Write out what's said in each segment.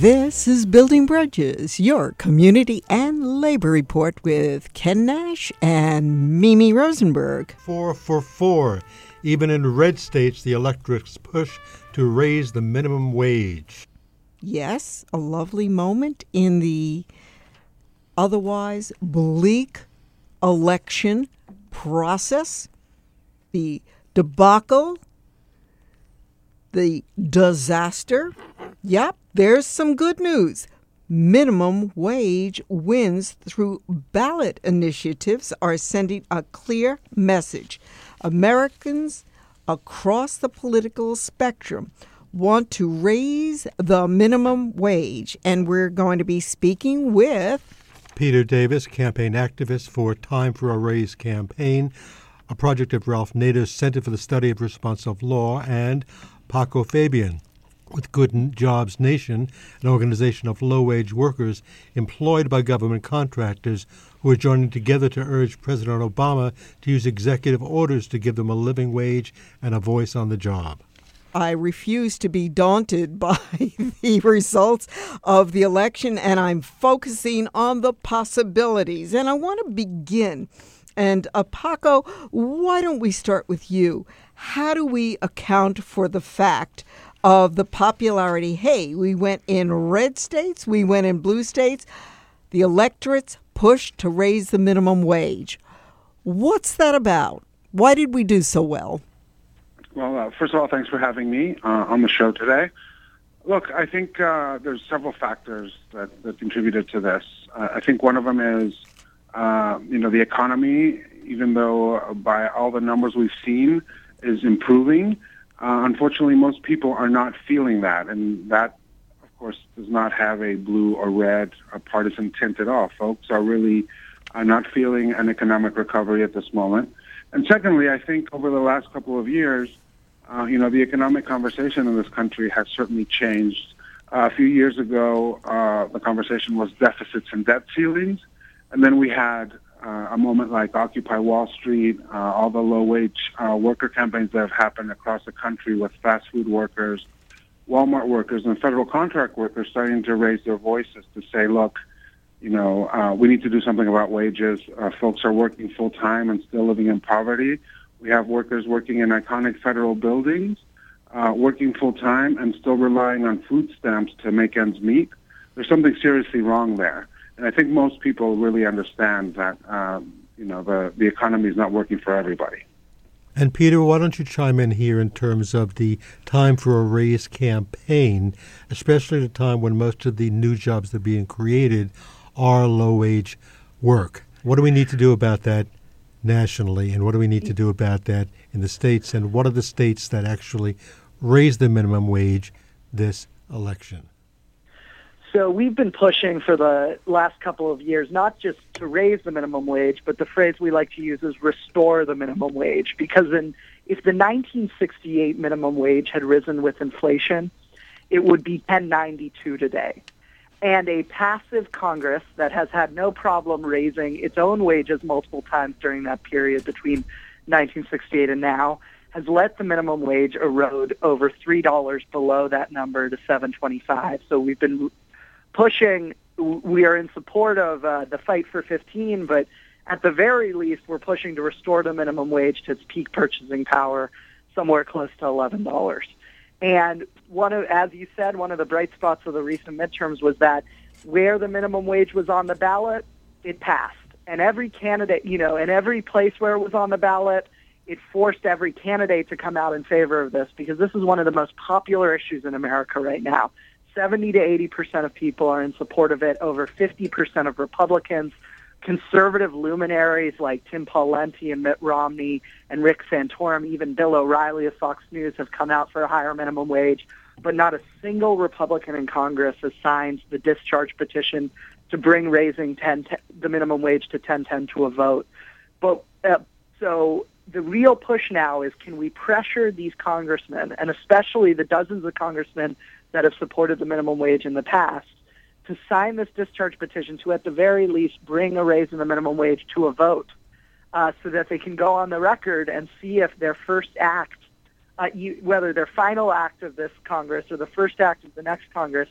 This is Building Bridges, your community and labor report with Ken Nash and Mimi Rosenberg. 4 for 4. Even in red states, the electorate's push to raise the minimum wage. Yes, a lovely moment in the otherwise bleak election process. The debacle, the disaster. Yep, there's some good news. Minimum wage wins through ballot initiatives are sending a clear message. Americans across the political spectrum want to raise the minimum wage, and we're going to be speaking with Peter Davis, campaign activist for Time for a Raise campaign, a project of Ralph Nader's Center for the Study of Responsive Law, and Paco Fabian with Good Jobs Nation, an organization of low-wage workers employed by government contractors who are joining together to urge President Obama to use executive orders to give them a living wage and a voice on the job. I refuse to be daunted by the results of the election, and I'm focusing on the possibilities. And I want to begin. And Paco, why don't we start with you? How do we account for the fact of the popularity? Hey, we went in red states, we went in blue states. The electorate's push to raise the minimum wage. What's that about? Why did we do so well? Well, first of all, thanks for having me on the show today. Look, I think there's several factors that contributed to this. I think one of them is, the economy, even though by all the numbers we've seen, is improving. Unfortunately, most people are not feeling that, and that, of course, does not have a blue or red or partisan tint at all. Folks are really not feeling an economic recovery at this moment. And secondly, I think over the last couple of years, the economic conversation in this country has certainly changed. A few years ago, the conversation was deficits and debt ceilings, and then we had a moment like Occupy Wall Street, all the low-wage worker campaigns that have happened across the country with fast food workers, Walmart workers, and federal contract workers starting to raise their voices to say, look, we need to do something about wages. Folks are working full-time and still living in poverty. We have workers working in iconic federal buildings, working full-time and still relying on food stamps to make ends meet. There's something seriously wrong there. And I think most people really understand that, the economy is not working for everybody. And Peter, why don't you chime in here in terms of the Time for a Raise campaign, especially at a time when most of the new jobs that are being created are low-wage work. What do we need to do about that nationally, and what do we need to do about that in the states, and what are the states that actually raise the minimum wage this election? So we've been pushing for the last couple of years, not just to raise the minimum wage, but the phrase we like to use is restore the minimum wage. Because if the 1968 minimum wage had risen with inflation, it would be $10.92 today. And a passive Congress that has had no problem raising its own wages multiple times during that period between 1968 and now has let the minimum wage erode over $3 below that number to $7.25. So we've been pushing. We are in support of the fight for 15, but at the very least, we're pushing to restore the minimum wage to its peak purchasing power, somewhere close to $11. And as you said, one of the bright spots of the recent midterms was that where the minimum wage was on the ballot, it passed. And every candidate, in every place where it was on the ballot, it forced every candidate to come out in favor of this, because this is one of the most popular issues in America right now. 70 to 80% of people are in support of it, over 50% of Republicans. Conservative luminaries like Tim Pawlenty and Mitt Romney and Rick Santorum, even Bill O'Reilly of Fox News, have come out for a higher minimum wage, but not a single Republican in Congress has signed the discharge petition to bring raising the minimum wage to $10.10 to a vote. But so the real push now is, can we pressure these congressmen, and especially the dozens of congressmen that have supported the minimum wage in the past, to sign this discharge petition to, at the very least, bring a raise in the minimum wage to a vote, so that they can go on the record and see if their first act, whether their final act of this Congress or the first act of the next Congress,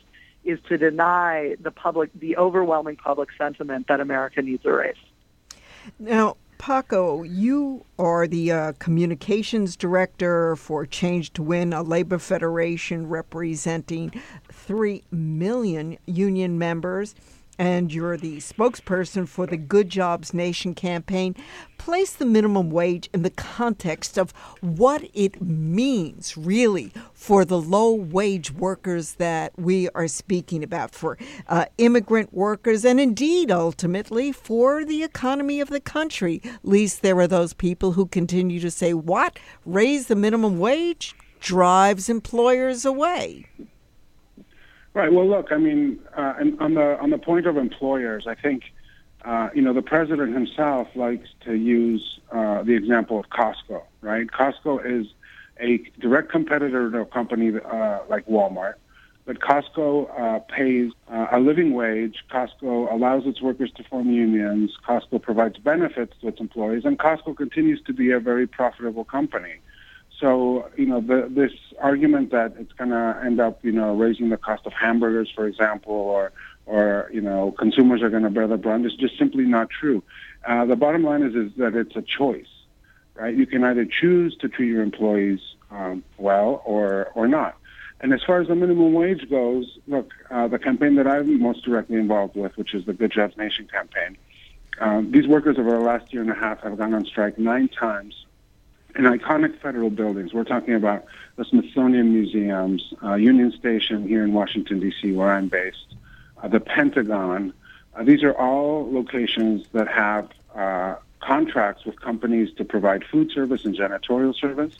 is to deny the overwhelming public sentiment that America needs a raise. Now, Paco, you are the communications director for Change to Win, a labor federation representing 3 million union members, and you're the spokesperson for the Good Jobs Nation campaign. Place the minimum wage in the context of what it means, really, for the low-wage workers that we are speaking about, for immigrant workers, and indeed, ultimately, for the economy of the country. At least there are those people who continue to say, what? Raise the minimum wage? Drives employers away. Right. Well, look, I mean, and on the point of employers, I think, the president himself likes to use the example of Costco, right? Costco is a direct competitor to a company like Walmart, but Costco pays a living wage. Costco allows its workers to form unions. Costco provides benefits to its employees, and Costco continues to be a very profitable company. So, this argument that it's going to end up, raising the cost of hamburgers, for example, or consumers are going to bear the brunt is just simply not true. The bottom line is that it's a choice, right? You can either choose to treat your employees well or not. And as far as the minimum wage goes, look, the campaign that I'm most directly involved with, which is the Good Jobs Nation campaign, these workers over the last year and a half have gone on strike 9 times in iconic federal buildings. We're talking about the Smithsonian Museums, Union Station here in Washington, D.C., where I'm based, the Pentagon. These are all locations that have contracts with companies to provide food service and janitorial service.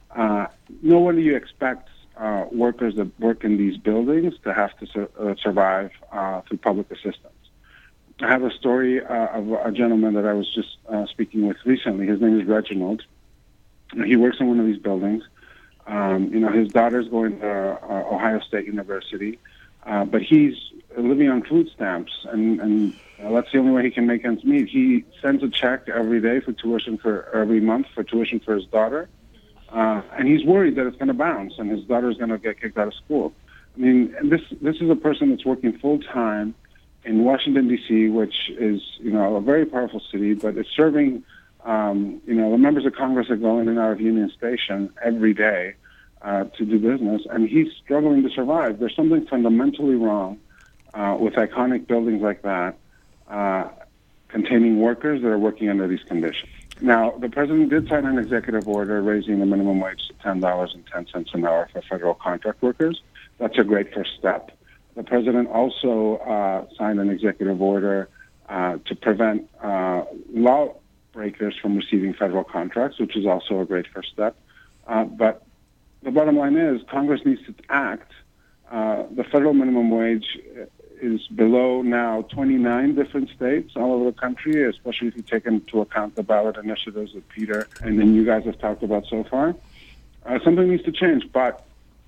No wonder you expect workers that work in these buildings to have to survive through public assistance. I have a story of a gentleman that I was just speaking with recently. His name is Reginald. He works in one of these buildings. His daughter's going to Ohio State University, but he's living on food stamps, and that's the only way he can make ends meet. He sends a check every day every month for tuition for his daughter, and he's worried that it's going to bounce and his daughter's going to get kicked out of school. I mean, this is a person that's working full time in Washington, D.C., which is a very powerful city, but it's serving. The members of Congress that go in and out of Union Station every day to do business, and he's struggling to survive. There's something fundamentally wrong with iconic buildings like that containing workers that are working under these conditions. Now, the president did sign an executive order raising the minimum wage to $10.10 an hour for federal contract workers. That's a great first step. The president also signed an executive order to prevent lawbreakers from receiving federal contracts, which is also a great first step. But the bottom line is Congress needs to act. The federal minimum wage is below now 29 different states all over the country, especially if you take into account the ballot initiatives that Peter and then you guys have talked about so far. Something needs to change, but,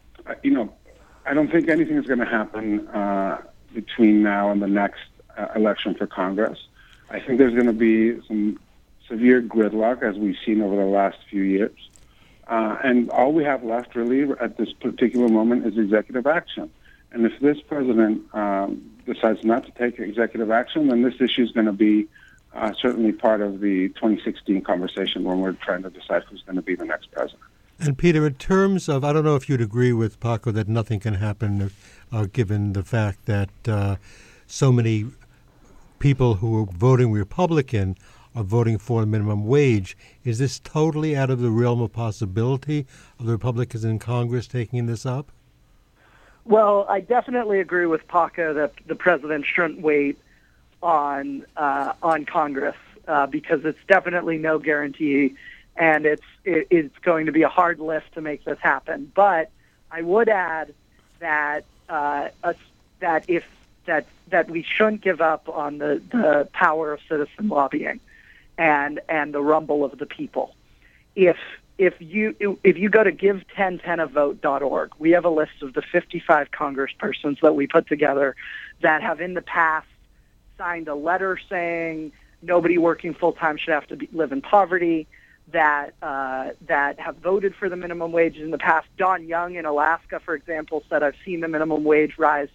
I don't think anything is going to happen between now and the next election for Congress. I think there's going to be some severe gridlock, as we've seen over the last few years. And all we have left, really, at this particular moment is executive action. And if this president decides not to take executive action, then this issue is going to be certainly part of the 2016 conversation when we're trying to decide who's going to be the next president. And Peter, in terms of, I don't know if you'd agree with Paco that nothing can happen given the fact that so many people who are voting Republican are voting for a minimum wage. Is this totally out of the realm of possibility of the Republicans in Congress taking this up? Well, I definitely agree with Paco that the president shouldn't wait on Congress because it's definitely no guarantee, and it's going to be a hard lift to make this happen. But I would add that that we shouldn't give up on the power of citizen lobbying and the rumble of the people. If you go to give1010avote.org, we have a list of the 55 congresspersons that we put together that have in the past signed a letter saying nobody working full-time should have to live in poverty, that have voted for the minimum wage in the past. Don Young in Alaska, for example, said, I've seen the minimum wage rise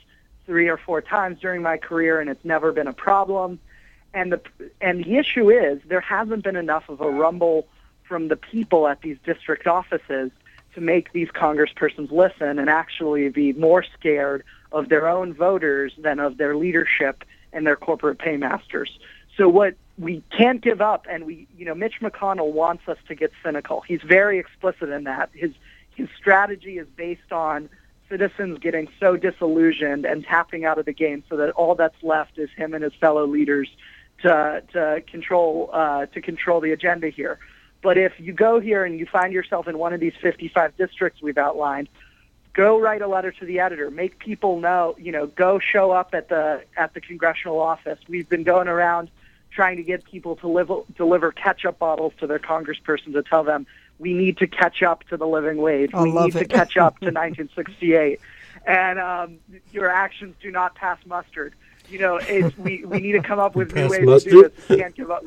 3 or 4 times during my career, and it's never been a problem. And the issue is there hasn't been enough of a rumble from the people at these district offices to make these congresspersons listen and actually be more scared of their own voters than of their leadership and their corporate paymasters. So what we can't give up, and Mitch McConnell wants us to get cynical. He's very explicit in that. His strategy is based on citizens getting so disillusioned and tapping out of the game so that all that's left is him and his fellow leaders to control the agenda here. But if you go here and you find yourself in one of these 55 districts we've outlined, go write a letter to the editor. Make people know. Go show up at the congressional office. We've been going around trying to get people to deliver ketchup bottles to their congressperson to tell them we need to catch up to the living wage. We need to catch up to 1968, and your actions do not pass mustard. We need to come up with new ways to do this. You can't give up,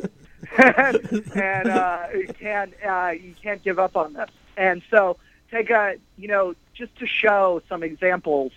and you can't give up on this. And so take just to show some examples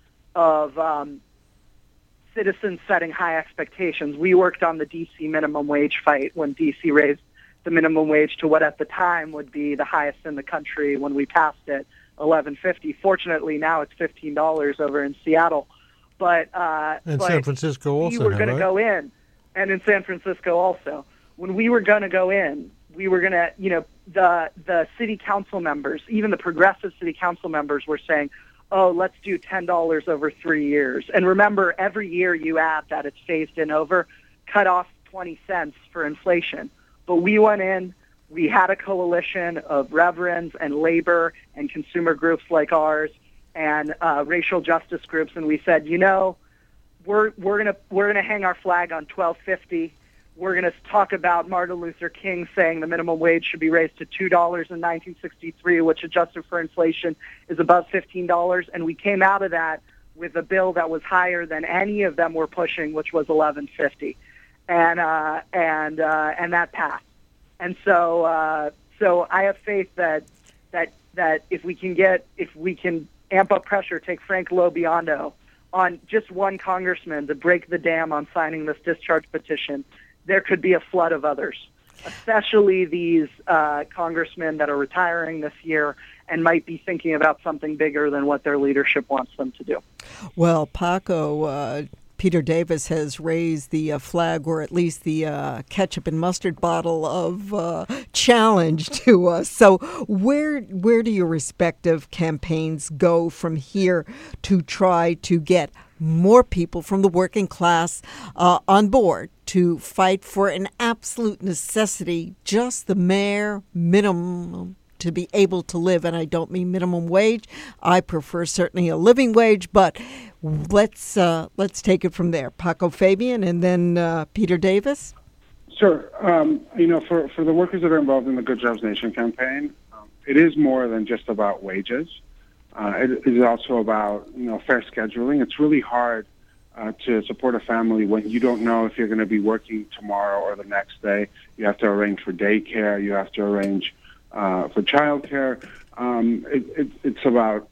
of citizens setting high expectations. We worked on the D.C. minimum wage fight when D.C. raised the minimum wage to what at the time would be the highest in the country when we passed it, $11.50. Fortunately, now it's $15 over in Seattle. But San Francisco also. We were going to go in, and in San Francisco also. When we were going to go in, we were going to, the city council members, even the progressive city council members were saying, oh, let's do $10 over 3 years. And remember, every year you add that it's phased in over, cut off 20 cents for inflation. But we went in, we had a coalition of reverends and labor and consumer groups like ours and racial justice groups, and we said, we're gonna hang our flag on $12.50. We're going to talk about Martin Luther King saying the minimum wage should be raised to $2 in 1963, which adjusted for inflation is above $15. And we came out of that with a bill that was higher than any of them were pushing, which was $11.50, and that passed. And so I have faith that if we can amp up pressure, take Frank LoBiondo on just one congressman to break the dam on signing this discharge petition, there could be a flood of others, especially these congressmen that are retiring this year and might be thinking about something bigger than what their leadership wants them to do. Well, Paco, Peter Davis has raised the flag, or at least the ketchup and mustard bottle of challenge to us. So where do your respective campaigns go from here to try to get more people from the working class on board to fight for an absolute necessity, just the bare minimum to be able to live? And I don't mean minimum wage. I prefer certainly a living wage, but let's take it from there. Paco Fabian and then Peter Davis. Sure. For the workers that are involved in the Good Jobs Nation campaign, it is more than just about wages. It is also about fair scheduling. It's really hard to support a family when you don't know if you're going to be working tomorrow or the next day. You have to arrange for daycare. You have to arrange for childcare. It's about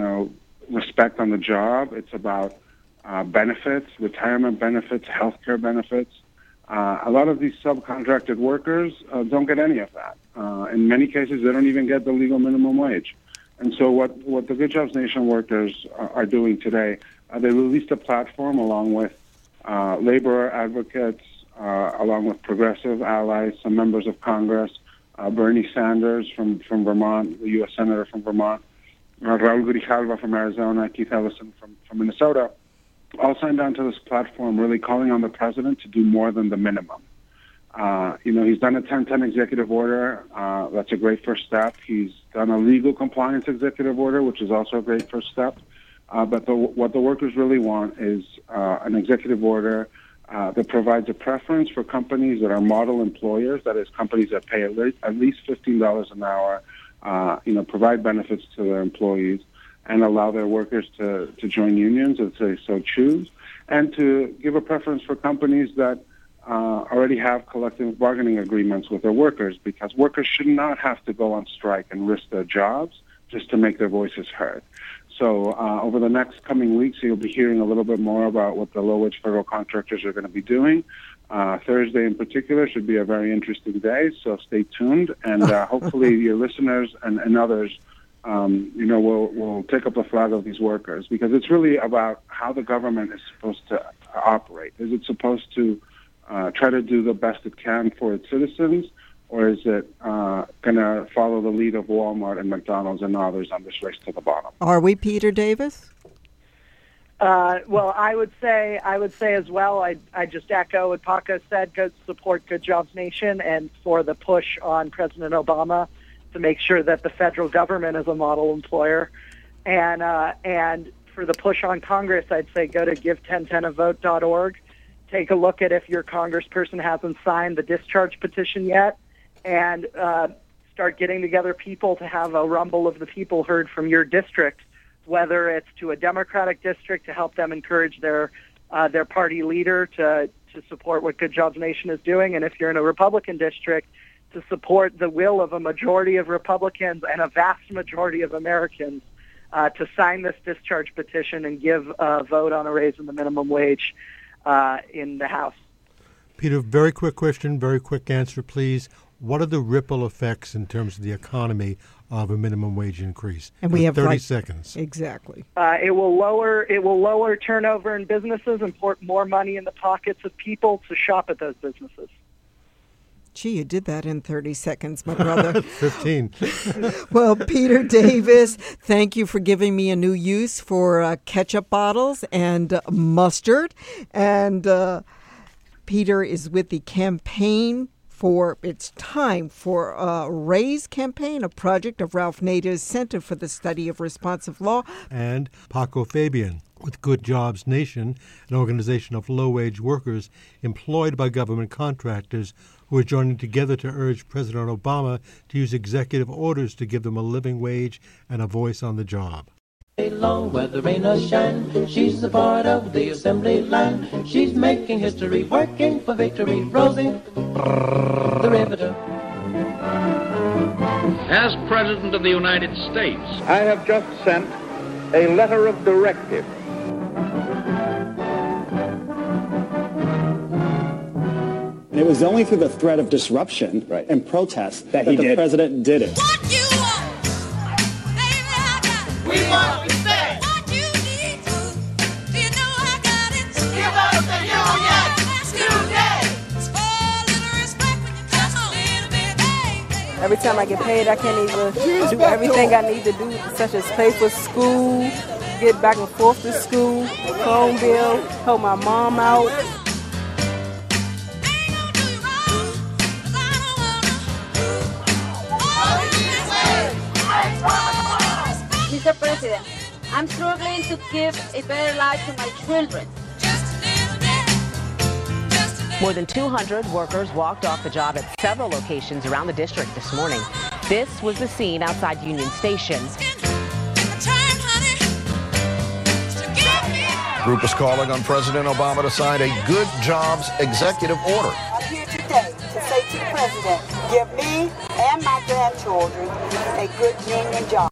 respect on the job. It's about benefits, retirement benefits, healthcare benefits. A lot of these subcontracted workers don't get any of that. In many cases, they don't even get the legal minimum wage. And so what the Good Jobs Nation workers are doing today, they released a platform along with labor advocates, along with progressive allies, some members of Congress, Bernie Sanders from Vermont, the U.S. Senator from Vermont, Raul Grijalva from Arizona, Keith Ellison from Minnesota, all signed on to this platform really calling on the president to do more than the minimum. He's done a 1010 executive order. That's a great first step. He's done a legal compliance executive order, which is also a great first step. But what the workers really want is an executive order that provides a preference for companies that are model employers, that is, companies that pay at least $15 an hour, provide benefits to their employees, and allow their workers to join unions if they so choose, and to give a preference for companies that already have collective bargaining agreements with their workers, because workers should not have to go on strike and risk their jobs just to make their voices heard. So over the next coming weeks, you'll be hearing a little bit more about what the low-wage federal contractors are going to be doing. Thursday in particular should be a very interesting day, so stay tuned. And hopefully your listeners and others, will take up the flag of these workers, because it's really about how the government is supposed to operate. Is it supposed to try to do the best it can for its citizens, or is it going to follow the lead of Walmart and McDonald's and others on this race to the bottom? Are we, Peter Davis? Well, I would say as well. I just echo what Paco said. Go support Good Jobs Nation, and for the push on President Obama to make sure that the federal government is a model employer, and for the push on Congress, I'd say go to give1010avote.org. Take a look at if your congressperson hasn't signed the discharge petition yet, and start getting together people to have a rumble of the people heard from your district, whether it's to a Democratic district to help them encourage their party leader to support what Good Jobs Nation is doing, and if you're in a Republican district, to support the will of a majority of Republicans and a vast majority of Americans to sign this discharge petition and give a vote on a raise in the minimum wage in the House. Peter, very quick question, very quick answer, please. What are the ripple effects in terms of the economy of a minimum wage increase? And we have 30 seconds. Exactly. It will lower turnover in businesses and put more money in the pockets of people to shop at those businesses. Gee, you did that in 30 seconds, my brother. 15. Well, Peter Davis, thank you for giving me a new use for ketchup bottles and mustard. And Peter is with the campaign for It's Time for a Raise campaign, a project of Ralph Nader's Center for the Study of Responsive Law. And Paco Fabian with Good Jobs Nation, an organization of low-wage workers employed by government contractors who are joining together to urge President Obama to use executive orders to give them a living wage and a voice on the job. Long weather rain or shine, she's a part of the assembly line. She's making history, working for victory. Rosie, the riveter. As President of the United States, I have just sent a letter of directive And it was only through the threat of disruption and protest that the president did it. What you want, baby, I got it. We want respect. What you need to, do you know I got it? Give us the union today. Spoil a little respect when you just a little bit, baby. Every time I get paid, I can't even do everything I need to do, such as pay for school, get back and forth to school, phone bill, help my mom out. Mr. President, I'm struggling to give a better life to my children. More than 200 workers walked off the job at several locations around the district this morning. This was the scene outside Union Station. The group is calling on President Obama to sign a Good Jobs executive order. I'm here today to say to the president, give me and my grandchildren a good union job.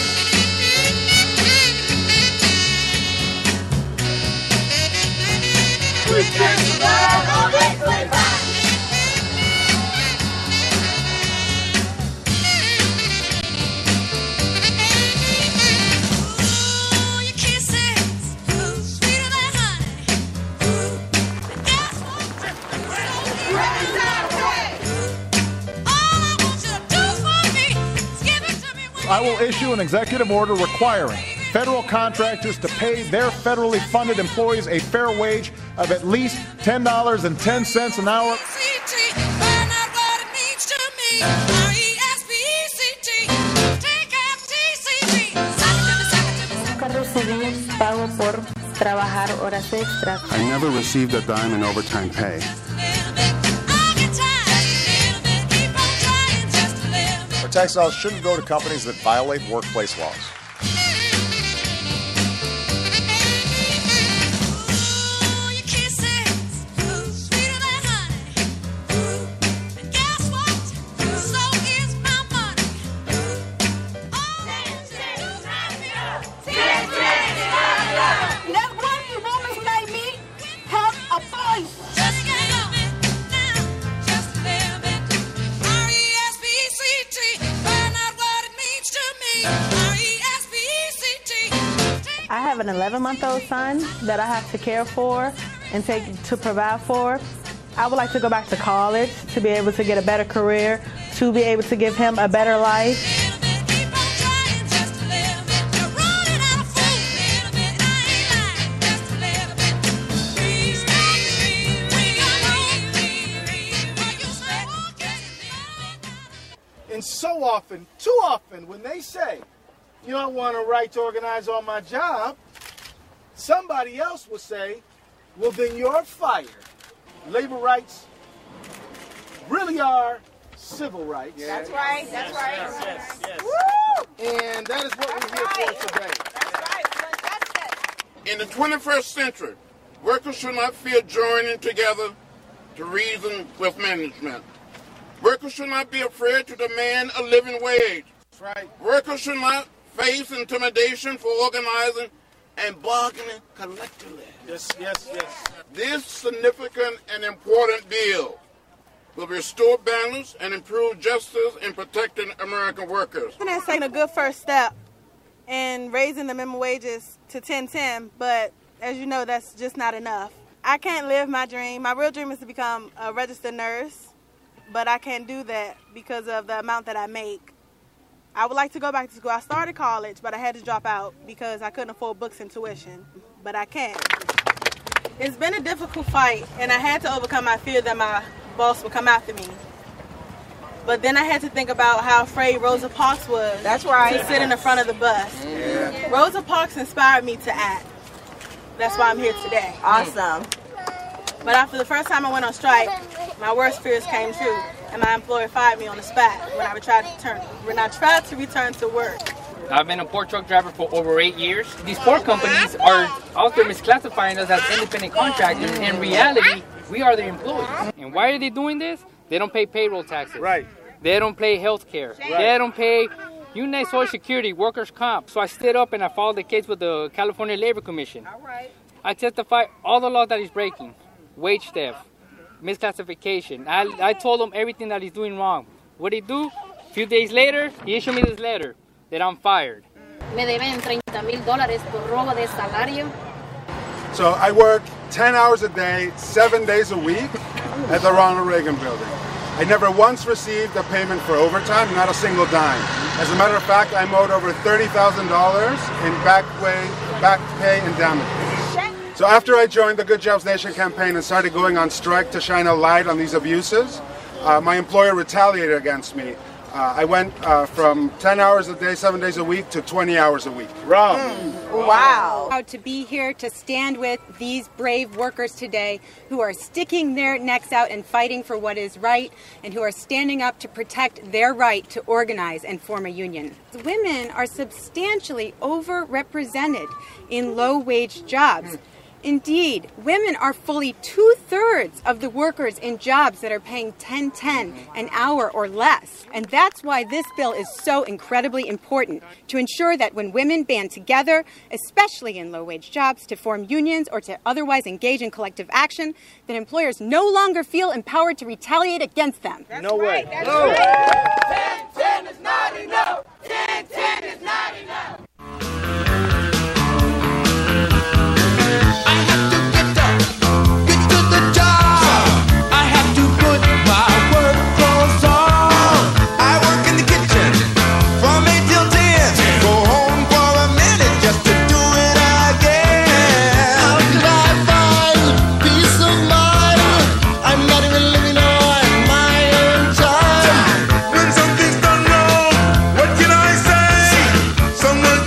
We change the world on this way back. I will issue an executive order requiring federal contractors to pay their federally funded employees a fair wage of at least $10.10 an hour. I never received a dime in overtime pay. Our tax dollars shouldn't go to companies that violate workplace laws. voice. Just a little bit now, just a little bit. R-E-S-P-E-C-T, find out what it means to me. R-E-S-P-E-C-T. I have an 11-month-old son that I have to care for and to provide for. I would like to go back to college to be able to get a better career, to be able to give him a better life. And so often, too often, when they say, you don't want a right to organize on my job, somebody else will say, well, then you're fired. Labor rights really are civil rights. Yeah. That's right, that's right. Yes. Woo! And that is what we're here for today. That's right, that's it. In the 21st century, workers should not fear joining together to reason with management. Workers should not be afraid to demand a living wage. That's right. Workers should not face intimidation for organizing and bargaining collectively. Yes. This significant and important bill will restore balance and improve justice in protecting American workers. And that's taking a good first step in raising the minimum wages to $10.10, but as you know, that's just not enough. I can't live my dream. My real dream is to become a registered nurse, but I can't do that because of the amount that I make. I would like to go back to school. I started college, but I had to drop out because I couldn't afford books and tuition, but I can't. It's been a difficult fight, and I had to overcome my fear that my boss would come after me. But then I had to think about how afraid Rosa Parks was. That's right. To sit in the front of the bus. Yeah. Rosa Parks inspired me to act. That's why I'm here today. Awesome. But after the first time I went on strike, my worst fears came true, and my employer fired me on the spot when I tried to return to work. I've been a pork truck driver for over 8 years. These pork companies are out there misclassifying us as independent contractors. In reality, we are their employees. And why are they doing this? They don't pay payroll taxes. Right. They don't pay health care. Right. They don't pay United Social Security, workers' comp. So I stood up and I filed the case with the California Labor Commission. All right. I testified all the laws that he's breaking. Wage theft, misclassification. I told him everything that he's doing wrong. What did he do? A few days later, he issued me this letter that I'm fired. Me deben $30,000 por robo de salario. So I work 10 hours a day, 7 days a week at the Ronald Reagan building. I never once received a payment for overtime, not a single dime. As a matter of fact, I'm owed over $30,000 in back pay and damages. So after I joined the Good Jobs Nation campaign and started going on strike to shine a light on these abuses, my employer retaliated against me. I went from 10 hours a day, 7 days a week, to 20 hours a week. Wow. Proud to be here to stand with these brave workers today who are sticking their necks out and fighting for what is right, and who are standing up to protect their right to organize and form a union. Women are substantially overrepresented in low-wage jobs. Indeed, women are fully 2/3 of the workers in jobs that are paying $10.10 an hour or less. And that's why this bill is so incredibly important, to ensure that when women band together, especially in low-wage jobs, to form unions or to otherwise engage in collective action, that employers no longer feel empowered to retaliate against them. No way. That's right. 10-10 is not enough. 10-10 is not enough. Someone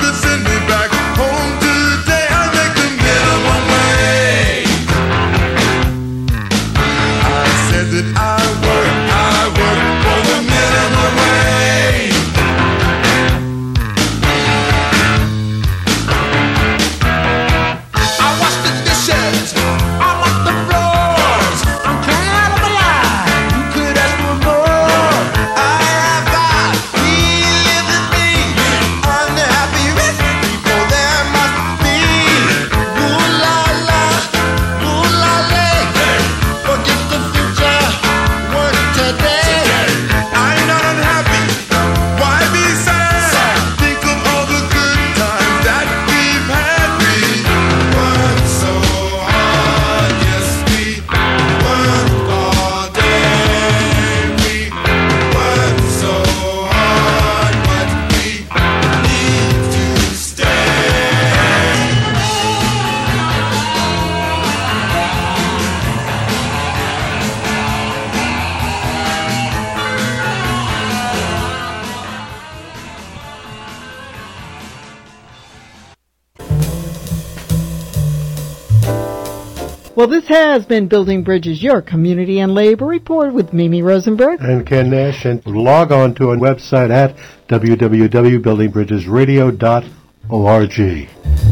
Well, this has been Building Bridges, your community and labor report with Mimi Rosenberg and Ken Nash. And log on to our website at www.buildingbridgesradio.org.